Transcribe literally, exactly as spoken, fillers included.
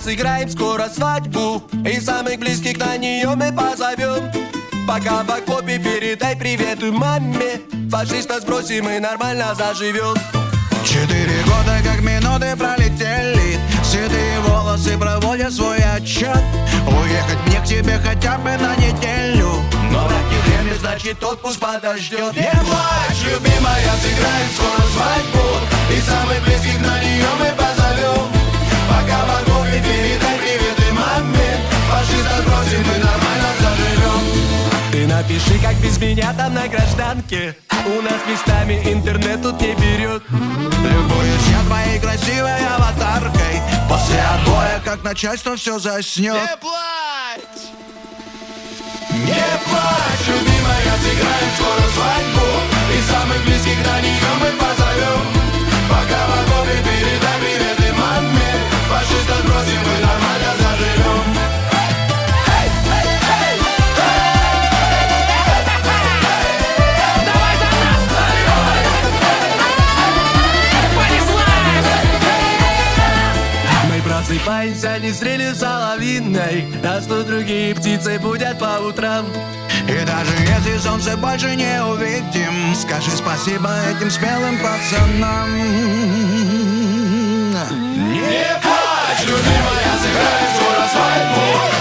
сыграем скоро свадьбу, и самых близких на нее мы позовем. Пока в окопе передай привет маме, фашиста сбросим и нормально заживем. Четыре года как минуты пролетели, седые волосы проводят свой отчет. Уехать мне к тебе хотя бы на неделю, но в раке время, значит отпуск подождет. Не плачь, любимая, сыграем скоро свадьбу, и самых близких на нее мы позовем. Пока в окопе передай привет и маме, фашиста сбросим и нормально заживем. Ты напиши, как без меня там на гражданке, у нас местами интернет тут не берет. Любуюсь я твоей красивой аватаркой, после отбоя, как начальство все заснет. Не плачь! Не плачь, любимая, сыграем скоро свадьбу, и самых близких на нее мы позовем. Пока в окопе передай привет и маме, фашиста сбросим и нормально заживем. Просыпаемся не с релью соловьиной, а что другие птицы будят по утрам. И даже если солнце больше не увидим, скажи спасибо этим смелым пацанам. Не плачь, любимая, сыграем скоро свадьбу,